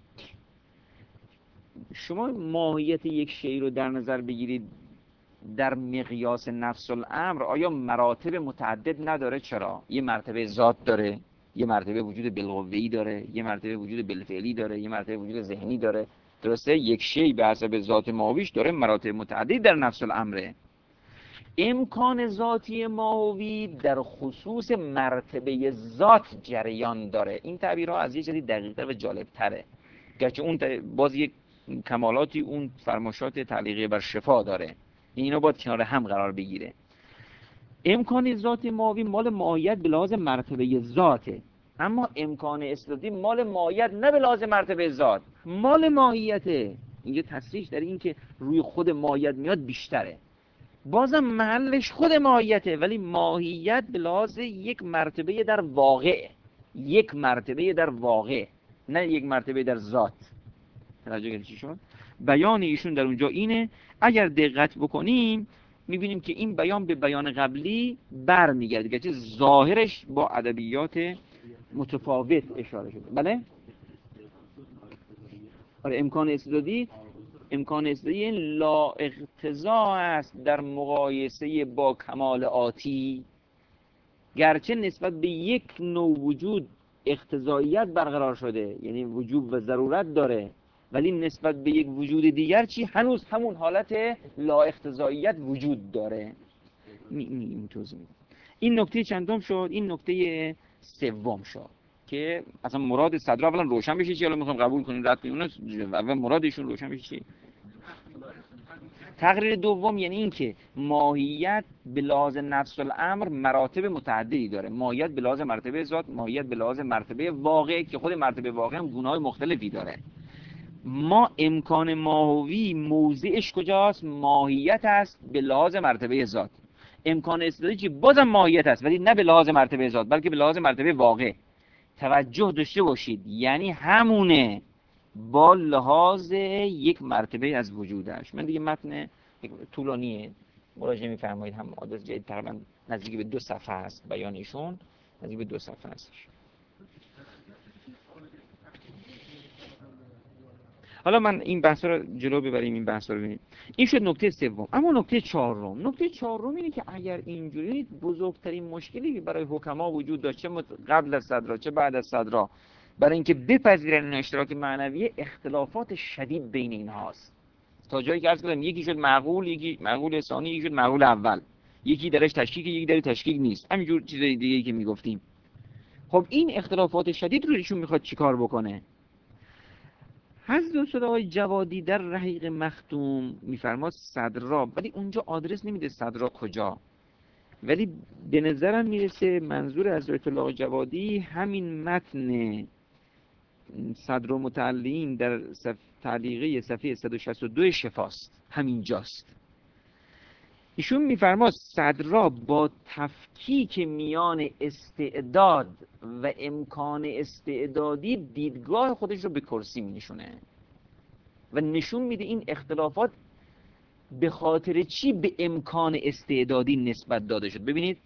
شما ماهیت یک شی رو در نظر بگیرید در مقیاس نفس الامر، آیا مراتب متعدد نداره؟ چرا؟ یه مرتبه ذات داره، یه مرتبه وجود بالقوه‌ای داره، یه مرتبه وجود بالفعلی داره، یه مرتبه وجود ذهنی داره. درسته؟ یک شی به حسب ذات ماهویش داره مراتب متعددی در نفس الامره. امکان ذاتی ماهوی در خصوص مرتبه ذات جریان داره. این تعبیرها از یه جدی دقیق‌تر و جالب‌تره، گرچه اون باز یک کمالاتی اون فرمایشات تعلیقی بر شفا داره، اینا باید کنار هم قرار بگیره. امکان ذات ماهوی مال ماهیت به لحاظ مرتبه ذاته، اما امکان استعدادی مال ماهیت نه به لحاظ مرتبه ذات، مال ماهیته. اینجا تصریح در این که روی خود ماهیت میاد بیشتره. بازم محلش خود ماهیته، ولی ماهیت به لحاظ یک مرتبه در واقع، یک مرتبه در واقع، نه یک مرتبه در ذات. توجه کردید چی شد؟ بیان ایشون در اونجا اینه. اگر دقت بکنیم میبینیم که این بیان به بیان قبلی برمیگرده، گرچه ظاهرش با ادبیات متفاوت اشاره شده. بله؟ آره، امکان استعدادی لا اقتضا است در مقایسه با کمال آتی، گرچه نسبت به یک نوع وجود اقتضاییت برقرار شده، یعنی وجوب و ضرورت داره، ولی نسبت به یک وجود دیگر چی؟ هنوز همون حالت لا اقتضاییت وجود داره. این نکته چندم شد؟ این نکته سوم شد که اصلا مراد صدر اولا روشن بشه چی، حالا میخوام قبول کنیم رد کنیم، اول مرادشون روشن بشه چی. تقریر دوم یعنی این که ماهیت به لحاظ نفس الامر مراتب متعددی داره، ماهیت به لحاظ مرتبه ذات، ماهیت به لحاظ مرتبه واقع، که خود مرتبه واقع هم گونه‌های مختلفی داره. ما امکان ماهوی موضعش کجاست؟ ماهیت است به لحاظ مرتبه ذات. امکان استعدادی بازم ماهیت است، ولی نه به لحاظ مرتبه ذات بلکه به لحاظ مرتبه واقع. توجه داشته باشید، یعنی همونه با لحاظ یک مرتبه از وجودش. من دیگه متن طولانیه، مراجعه می‌فرمایید، هم آدرس جدید تقریبا نزدیک به 2 صفحه است، بیان ایشون نزدیک به 2 صفحه هستش. حالا من این بحثا رو جلو ببریم، این بحثا رو ببینیم. این شد نکته سوم. اما نکته چهارم، اینه که اگر اینجوری بزرگترین مشکلی برای حکما وجود داشت، چه قبل از صدرا چه بعد از صدرا، برای اینکه بپذیرن این اشتراک معنوی، اختلافات شدید بین اینهاست. تا جایی که عرض کردم یکی شد معقول، یکی معقول ثانی، یکی شد معقول اول، یکی درش تشکیک، یکی در تشکیک نیست، همینجور چیز دیگه‌ای که میگفتیم. خب این اختلافات شدید رو ایشون میخواد چیکار بکنه؟ حضرت آقای جوادی در رحیق مختوم میفرماد صدرا، ولی اونجا آدرس نمیده صدرا کجا، ولی به نظرم میرسه منظور حضرت آقای جوادی همین متن صدر متعلین در تعلیقه صفحه 162 شفاست، همینجاست. ایشون میفرماد صدرا با تفکیک میان استعداد و امکان استعدادی دیدگاه خودش رو به کرسی می‌نشونه و نشون میده این اختلافات به خاطر چی به امکان استعدادی نسبت داده شد. ببینید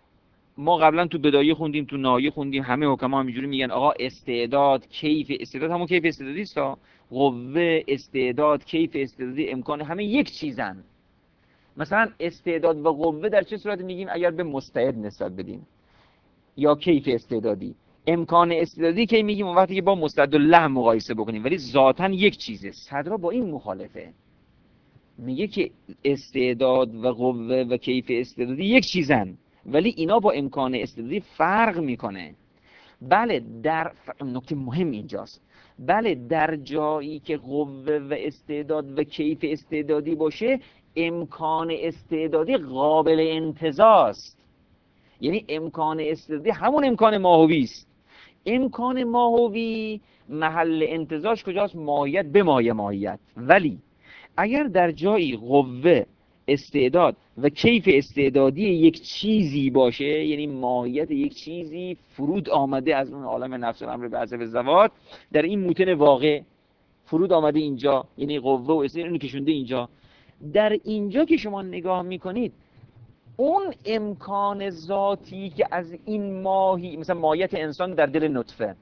ما قبلا تو بدایه خوندیم، تو نهایه خوندیم، همه حکما همینجوری میگن آقا استعداد، کیف استعداد همون کیف استعدادی است، قوه استعداد، کیف استعدادی، امکان، همه یک چیزن. مثلا استعداد و قوه در چه صورت میگیم؟ اگر به مستعد نسبت بدیم، یا کیف استعدادی. امکان استعدادی که میگیم اون وقتی که با مستعد الله مقایسه بکنیم، ولی ذاتاً یک چیزه. صدرا با این مخالفه، میگه که استعداد و قوه و کیف استعدادی یک چیزن، ولی اینا با امکان استعدادی فرق میکنه. بله در نکته مهم اینجاست، بله در جایی که قوه و استعداد و کیف استعدادی باشه، امکان استعدادی قابل انتزاعست. یعنی امکان استعدادی همون امکان ماهوی است. امکان ماهوی محل انتزاعش کجاست؟ ماهیت به ماهیت. ولی اگر در جایی قوه، استعداد و کیف استعدادی یک چیزی باشه، یعنی ماهیت یک چیزی فرود آمده از اون عالم نفس الامر به عزب الزوات در این موتن واقع فرود آمده اینجا، یعنی قوه و استعداد کشونده اینجا، در اینجا که شما نگاه میکنید اون امکان ذاتی که از این ماهی، مثلا ماهیت انسان در دل نطفه،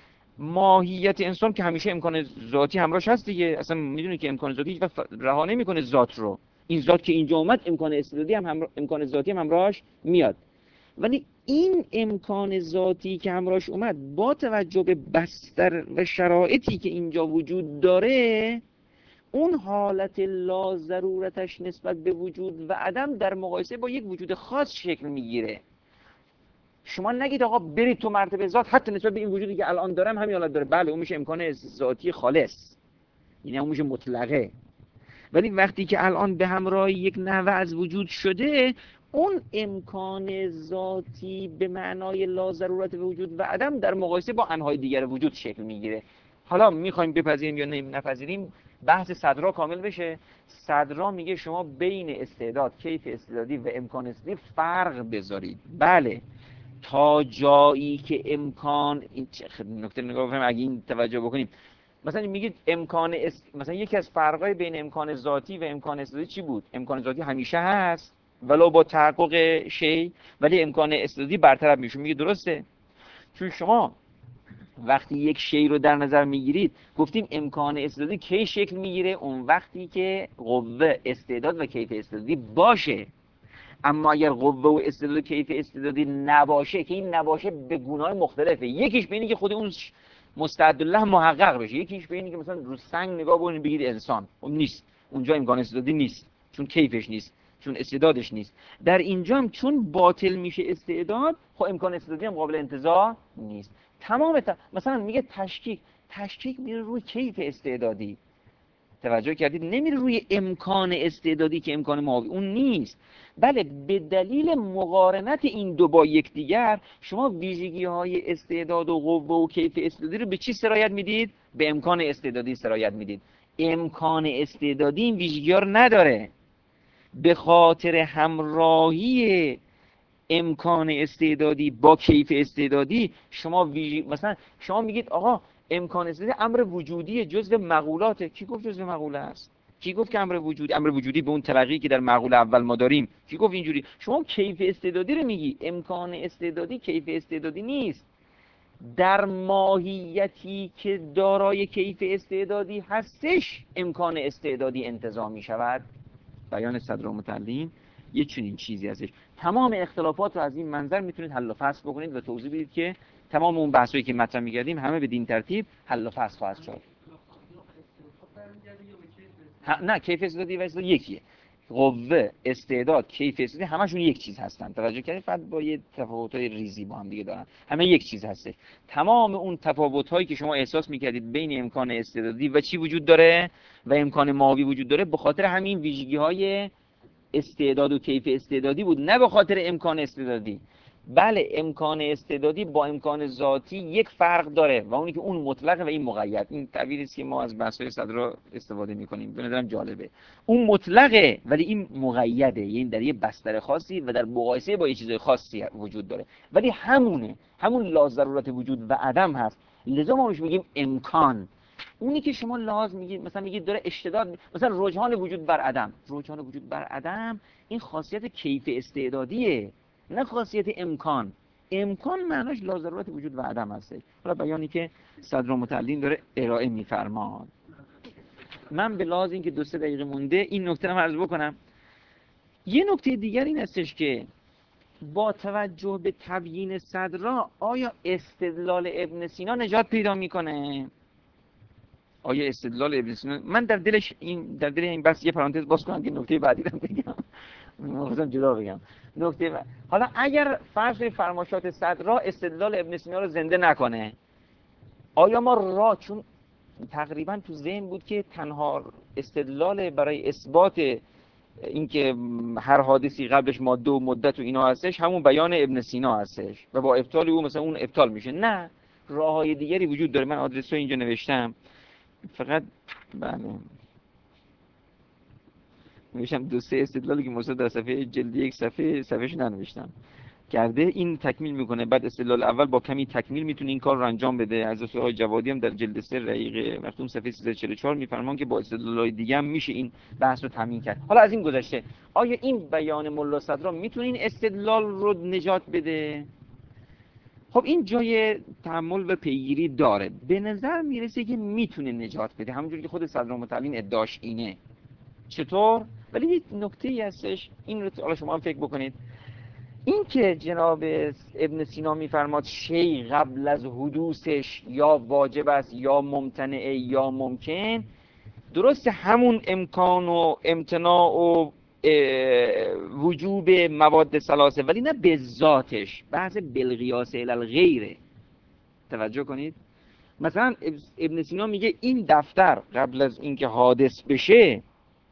ماهیت انسان که همیشه امکان ذاتی همراهش هست دیگه، اصلا میدونی که امکان ذاتی هیچ وقت رها نمیکنه ذات رو. این ذات که اینجا اومد امکان استعدادی هم امکان ذاتی هم همراهش میاد. ولی این امکان ذاتی که همراهش اومد با توجه به بستر و شرایطی که اینجا وجود داره، اون حالت لا ضرورتش نسبت به وجود و عدم در مقایسه با یک وجود خاص شکل میگیره. شما نگید آقا برید تو مرتبه ذات، حتی نسبت به این وجودی که الان دارم همین حالت داره، بله اون میشه امکان ذاتی خالص، یعنی اون میشه مطلقه. ولی وقتی که الان به همراه یک نحوه از وجود شده، اون امکان ذاتی به معنای لا ضرورت وجود و عدم در مقایسه با انواع دیگر وجود شکل میگیره. حالا میخوایم بپذیریم یا نپذیریم، بحث صدرا کامل بشه. صدرا میگه شما بین استعداد، کیف استعدادی و امکان استعدادی فرق بذارید. بله، تا جایی که امکان، این نکته نگاه بکنیم، اگه این توجه بکنیم، مثلا میگید مثلا یکی از فرقای بین امکان ذاتی و امکان استعدادی چی بود؟ امکان ذاتی همیشه هست ولو با تحقق شی، ولی امکان استعدادی برطرف میشه. میگه درسته، چون شما وقتی یک شی رو در نظر میگیرید گفتیم امکان استعدادی کی شکل میگیره؟ اون وقتی که قوه، استعداد و کیف استعدادی باشه. اما اگر قوه و استعداد و کیف استعدادی نباشه، که این نباشه به گونه‌های مختلفه، یکیش به اینه که خود اون مستعدالله محقق بشه، یکیش به اینه که مثلا رو سنگ نگاه بکنید بگید انسان، اون نیست، اونجا امکان استعدادی نیست، چون کیفش نیست، چون استعدادش نیست. در اینجا هم چون باطل میشه استعداد، خب امکان استعدادی هم قابل انتزاع نیست. مثلا میگه تشکیک میره روی کیف استعدادی، توجه کردید؟ نمیره روی امکان استعدادی که امکان معاوی اون نیست. بله، به دلیل مقارنت این دو با یکدیگر شما ویژگی های استعداد و قوه و کیف استعدادی رو به چی سرایت میدید؟ به امکان استعدادی سرایت میدید. امکان استعدادی این ویژگی ها رو نداره. به خاطر همراهی امکان استعدادی با کیف استعدادی مثلا شما میگید آقا امکان استعدادی امر وجودی، جزء مقولاته. کی گفت جزء مقوله است؟ کی گفت که امر وجودی به اون تلقی که در مقوله اول ما داریم؟ کی گفت اینجوری؟ شما کیف استعدادی رو میگی، امکان استعدادی کیف استعدادی نیست. در ماهیتی که دارای کیف استعدادی هستش امکان استعدادی انتزاع میشود. بیان صدرالمتعلین یه چنین چیزی هستش. تمام اختلافات رو از این منظر میتونید حل و فصل بکنید و توضیح بدید که تمام اون بحثایی که مطرح می‌کردیم همه بدین ترتیب حل و فصل خواهد شد. نه، کیف استعدادی و استعداد یکیه. قوه، استعداد، کیف استعدادی همشون یک چیز هستن. توجه کردید؟ فقط با یه تفاوت‌های ریزی با هم دیگه دارن. همه یک چیز هستش. تمام اون تفاوت‌هایی که شما احساس می‌کردید بین امکان استعدادی و چی وجود داره و امکان ماوی وجود داره، به خاطر همین ویژگی‌های استعداد و کیف استعدادی بود، نه به خاطر امکان استعدادی. بله، امکان استعدادی با امکان ذاتی یک فرق داره و اونی که اون مطلقه و این مقید. این تعبیری است که ما از بحث‌های صدرا استفاده می‌کنیم، به نظرم جالبه. اون مطلقه ولی این مقیده، یعنی در یه بستر خاصی و در مقایسه با یه چیز خاصی وجود داره، ولی همون لا ضرورت وجود و عدم هست. لذا ما میگیم امکان. اونی که شما لازم میگید، مثلا میگید داره اشتداد، مثلا رجحان وجود بر عدم، این خاصیت کیف استعدادیه، نه خاصیت امکان. امکان معناش لا ضرورت وجود و عدم هسته. حالا بیانی که صدرالمتعلین داره ارائه میفرماد، من به لحاظ اینکه 2-3 دقیقه مونده این نکته رو عرض بکنم. یه نکته دیگر این هستش که با توجه به تبیین صدرا، آیا استدلال ابن سینا نجات پیدا میکنه؟ آیا استدلال ابن سینا، من در دل این بحث یه پرانتز باز کنم که نکته بعدی رو بگم، می‌خواستم جدا بگم. حالا اگر فرض فرمایشات صدرا استدلال ابن سینا رو زنده نکنه، آیا ما چون تقریبا تو ذهن بود که تنها استدلال برای اثبات اینکه هر حادثی قبلش ماده و مدت و اینا هستش همون بیان ابن سینا هستش و با ابطال او مثلا اون ابطال میشه. نه، راههای دیگری وجود داره. من آدرس رو اینجا نوشتم، فقط بله نوشتم 2-3 استدلالی که موسی در صفحه جلد 1 صفحهش ننوشتم کرده، این تکمیل میکنه. بعد استدلال اول با کمی تکمیل میتونه این کار رو انجام بده. از آقای جوادی هم در جلد 3 رقیق مختوم صفحه 344 میفرمان که با استدلال‌های دیگه هم میشه این بحث رو تامین کرد. حالا از این گذشته، آیا این بیان ملا صدرا میتونه این استدلال رو نجات بده؟ خب این جای تأمل و پیگیری داره. به نظر میرسه که میتونه نجات بده، همونجوری که خود صدرالمتعلین ادعاش اینه. چطور؟ ولی یک نکته‌ای هستش، این رو حالا شما هم فکر بکنید. این که جناب ابن سینا میفرماد شی قبل از حدوثش یا واجب است یا ممتنعه یا ممکن، درست همون امکان و امتناع و وجوب مواد ثلاثه، ولی نه به ذاتش، بحث بالقیاس الی الغیره. توجه کنید، مثلا ابن سینا میگه این دفتر قبل از اینکه حادث بشه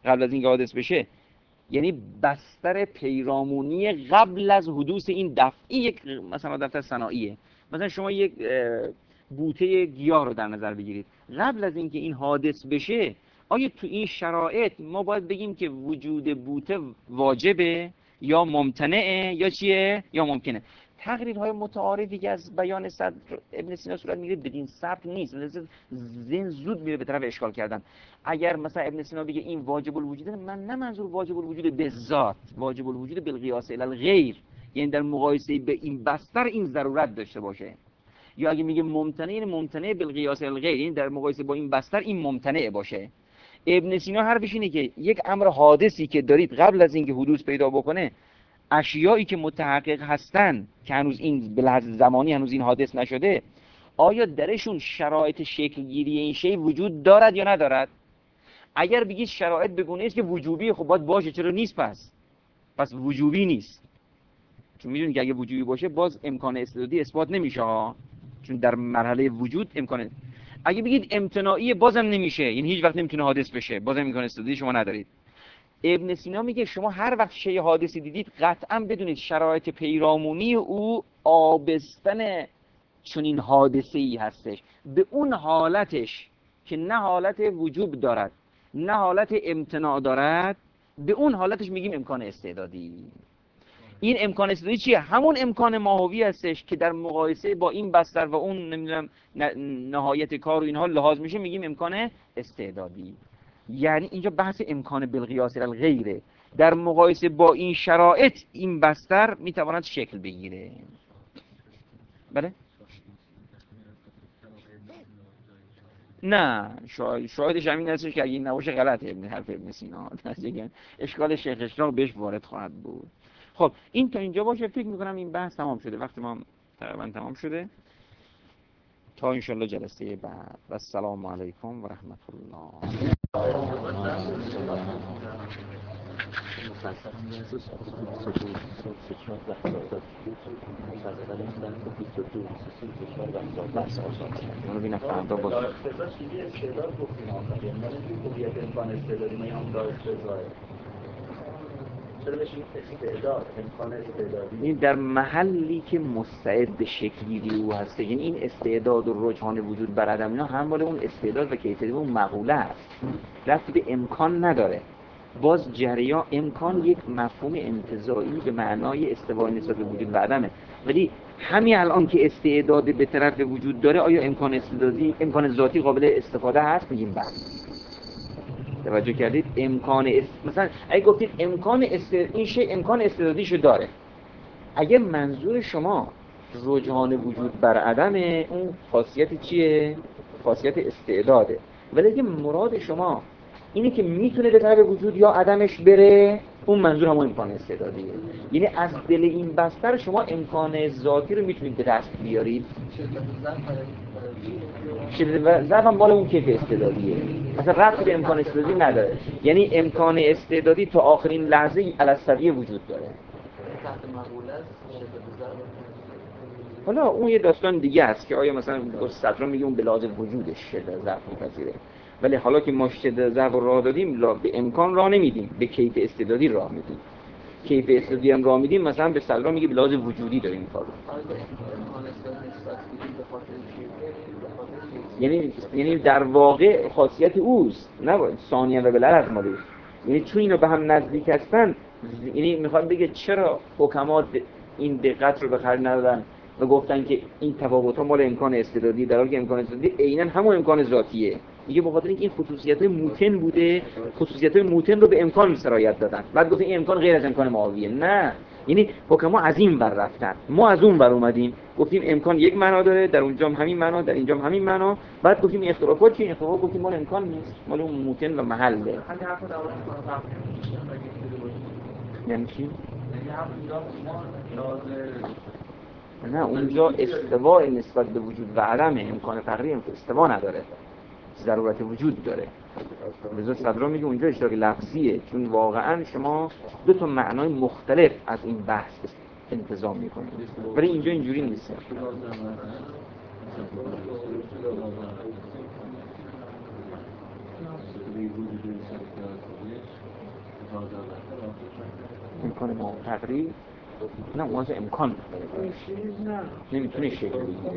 قبل از اینکه حادث بشه، یعنی بستر پیرامونی قبل از حدوث این دفعی یک مثلا دفتر صناعیه. مثلا شما یک بوته گیاه رو در نظر بگیرید، قبل از اینکه این حادث بشه آیا تو این شرایط ما باید بگیم که وجود بوته واجبه یا ممتنعه یا چیه یا ممکنه؟ تقریرهای متعارفی که از بیان صدر ابن سینا صورت میگیره بدین سبک نیست، ذهن زود میره به طرف اشکال کردن. اگر مثلا ابن سینا بگه این واجب الوجوده، من نه منظور واجب الوجود به ذات، واجب الوجود بالقیاس الی الغیر، یعنی در مقایسه به این بستر این ضرورت داشته باشه. یا اگه میگه ممتنع، یعنی ممتنع بالقیاس الی الغیر، یعنی در مقایسه با این بستر این ممتنع باشه. ابن سینا حرفش اینه که یک امر حادثی که دارید قبل از اینکه حدوث پیدا بکنه، اشیایی که متحقق هستن که هنوز این به لحاظ زمانی هنوز این حادث نشده، آیا درشون شرایط شکل گیری این شی وجود دارد یا ندارد؟ اگر بگید شرایط بگونه است که وجوبی، خب باید باشه، چرا نیست؟ پس وجوبی نیست، چون میدونید که اگه وجوبی باشه باز امکان استعدادی اثبات نمیشه ها، چون در مرحله وجود امکانه. اگه بگید امتناعی بازم نمیشه، یعنی هیچ وقت نمیتونه حادث بشه، بازم امکان استعدادی شما ندارید. ابن سینا میگه شما هر وقت شی حادثی دیدید قطعا بدونید شرایط پیرامونی او آبستن چنین حادثه‌ای هستش، به اون حالتش که نه حالت وجوب دارد نه حالت امتناع دارد، به اون حالتش میگیم امکان استعدادی. این امکان استعدادی چیه؟ همون امکان ماهوی هستش که در مقایسه با این بستر و اون نمیدونم نهایت کار و اینها لحاظ میشه، میگیم امکان استعدادی. یعنی اینجا بحث امکان بالقیاس الی الغیره، در مقایسه با این شرایط این بستر میتواند شکل بگیره. بله؟ نه، شاهدش همین هستش که اگه این نباشه غلطه حرف ابن سینا، اشکال شیخ اشراق بهش وارد خواهد بود. خب این تا اینجا باشه، فکر میکنم این بحث تمام شده، وقتی ما تقریبا تمام شده. تا انشالله جلسه بعد و السلام علیکم و رحمت الله. منو بینه فردا باشه. این در محلی که مستعد شکل‌گیری او هسته، یعنی این استعداد و رجحان وجود بر عدم اینا هم مال اون استعداد و کیفیت اون مقوله است، ربطی به امکان نداره. باز جریان امکان یک مفهوم انتزاعی به معنای استوای نسبت به وجود و عدمه، ولی همین الان که استعداد به طرف وجود داره، آیا امکان استعدادی، امکان ذاتی قابل استفاده هست؟ میگیم بله. توجه کردید؟ مثلا اگه گفتید این شی امکان استعدادیشو داره، اگه منظور شما رجحان وجود بر عدمه، اون خاصیت چیه؟ خاصیت استعداده. ولی اگه مراد شما اینه که میتونه به طرف وجود یا عدمش بره، اون منظور همون امکان استعدادیه. یعنی از دل این بستر شما امکان ذاتی رو میتونید به دست بیارید. شدت و ضعف هم مال اون کیف استعدادیه، اصلا ربطی به امکان استعدادی نداره. یعنی امکان استعدادی تا آخرین لحظه الاسویه وجود داره. حالا اون یه داستان دیگه است که آیا مثلا صدرا میگه اون به لحاظ وجودش شدت ضعف میپذیره، ولی حالا که ما شدت ضعف راه دادیم، به امکان راه نمیدیم، به کیف استعدادی راه میدیم. کیف استعدادی هم راه میدیم، مثلا به صدرا میگه به لحاظ وجودی داریم کارو. یعنی در واقع خاصیت اوست، نه ثانیه و بالعرض مالی. یعنی چون اینا به هم نزدیک هستن، یعنی میخواد بگه چرا حکما این دقت رو به خرج ندادن و گفتن که این تفاوت‌ها مال امکان استعدادی، در حالی که امکان استعدادی عیناً همون امکان ذاتیه. میگه بخاطر اینکه این خصوصیت‌های موتن بوده، خصوصیت‌های موتن رو به امکان سرایت دادن. بعد گفتن این امکان غیر از امکان معاویه. نه، یعنی حکما از این ور رفتن، ما از اون ور اومدیم گفتیم امکان یک معنا داره، در اونجا هم همین معنا، در اینجا هم همین معنا. بعد گفتیم این اختلافات چیه؟ اختلافات گفتیم مال امکان نیست، مال اون موتن و محله. یعنی چی؟ نه، اونجا استوا نسبت به وجود و عدم، امکان تقریر استوا نداره، ضرورت وجود داره. لذا صدرا میگه اونجا اشتراک لفظیه، چون واقعا شما دو تا معنای مختلف از این بحث انتزاع میکنید، ولی اینجا اینجوری نیست. امکان ما تقریب نه اون امکان نمیتونه شکل بگیره.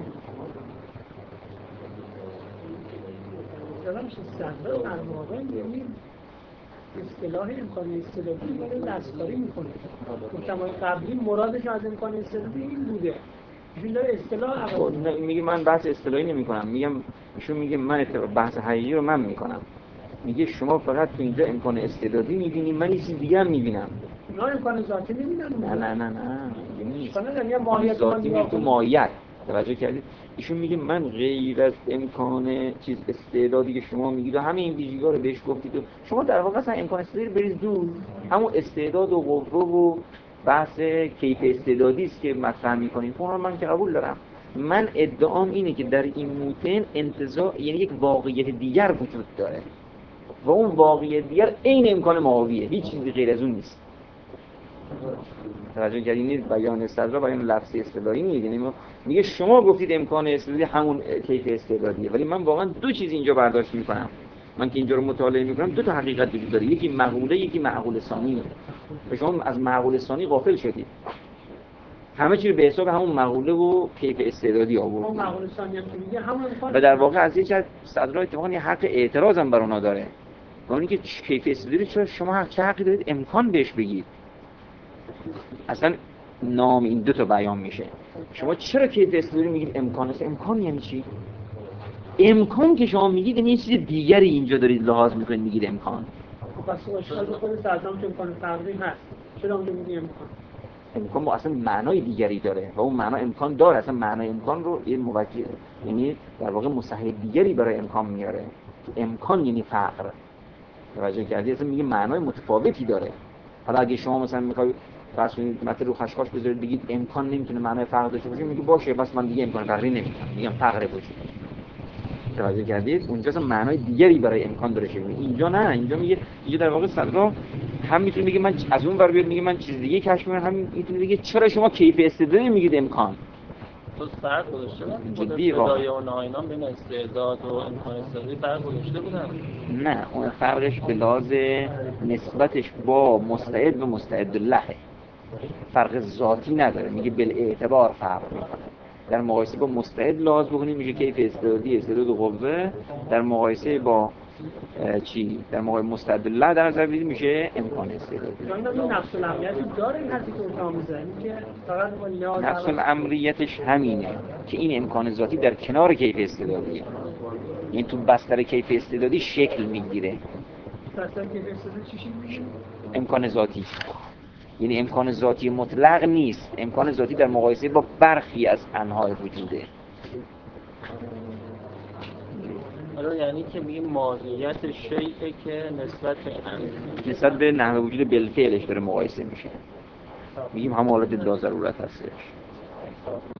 مثلا میشه صدر در واقع یعنی اصطلاح امکان استعدادی برای دستکاری میکنه. محکمای قبلی مرادش از امکان استعدادی این بوده. ایشون داره اصطلاح عوض میگه من بحث اصطلاحی نمیکنم، میگم ایشون میگه من بحث حقیقی رو من میکنم. میگه شما فقط تو اینجا امکان استعدادی میبینی، من یه چیز دیگه هم میبینم. اونا امکان ذاتی نمیدن. نه نیست. یعنی ماهیت ذاتی میگه تو ماهیت. توجه کردید؟ ایشون میگه من غیر از امکان چیز استعدادی که شما میگید و همه این ویژگی‌ها رو بهش گفتید و شما در واقع اصلا امکان استعدادی برید دور. همون استعداد و قوه و بحث کیف استعدادی است که مطرح می‌کنید. اون رو من که قبول دارم. من ادعام اینه که در این موتن انتزاع یعنی یک واقعیت دیگر وجود داره و اون واقعیت دیگر عین امکان ماهویه، هیچ چیزی غیر از اون نیست. توجه کردین؟ بیان استدلال بیان لفظی اصطلاحی نیست. یعنی میگه شما گفتید امکان استعدادی همون کیف استعدادیه، ولی من واقعا دو چیز اینجا برداشت میکنم. من که اینجا رو مطالعه میکنم دو تا حقیقت وجود داره، یکی مقوله یکی معقول ثانی. و شما از معقول ثانی غافل شدید، همه چی رو به حساب همون مقوله و کیف استعدادی آوردید. اون معقول ثانی هم که میگه همون و در واقع از یه جهت صدرا اتفاقا یه حق اعتراض هم بر اونها داره. اونی که کیف استعدادی چرا شما چه حقی دارید امکان بهش بگید؟ اصلا نام این دو تا بیان میشه. شما چرا کیف استعدادی میگید امکان است؟ امکان یعنی چی؟ امکان که شما میگید یعنی چیز دیگری اینجا دارید لحاظ میکنید میگید امکان. پس اشکال خود سرجام که امکان فرقی هست. چرا اونجا میگید امکان؟ امکان با اصلا معنای دیگری داره و اون معنا امکان داره. اصلا معنای امکان رو یه موجه یعنی در واقع مصحح دیگری برای امکان میاره. امکان یعنی فقر. توجه کردی؟ اصلا میگه معنای متفاوتی داره. حالا اگه شما مثلا میخواید فرض کنید متن رو خشخاش بذارید بگید امکان نمیتونه معنای فقر داشته باشه، میگه باشه بس من دیگه امکان فقری نمیگم، میگم فقر وجود. توجه کردید؟ اونجا اصلا معنای دیگری برای امکان داره شده. اینجا نه، اینجا میگه اینجا در واقع صدرا هم میتونه بگه من از اون ور بیاد میگه من چیز دیگه کشف میکنم، هم میتونه بگه چرا شما کیف استعدادی میگید امکان. تو فرق گذاشته بودن جدی ابتدای و نهاییان بین استعداد و امکان استعدادی فرق گذاشته بودن؟ نه، اون فرقش به لحاظ نسبتش با مستعد و مستعد الله، فرق ذاتی نداره. میگه بالاعتبار فرق میکنه. در مقایسه با مستعد لحاظ بکنیم میشه کیف استعدادی استعداد و قوه، در مقایسه با در مقایسه مستعد الله در نظر بگیریم میشه امکان استعدادی. این نفس الامریتی داره این حرفی که اون میزنه که فقط با لحاظ نفس الامریتش همینه که این امکان ذاتی در کنار کیف استعدادیه، یعنی تو بستر کیف استعدادی شکل میگیره. بستر کیف استعدادی چی میشه؟ امکان ذاتی، یعنی امکان ذاتی مطلق نیست، امکان ذاتی در مقایسه با برخی از انواع وجوده. حالا یعنی که میگه ماهیت شیء که نسبت به نحوه وجود بالفعلش داره مقایسه میشه، میگیم هم حالت لا ضرورت هستش.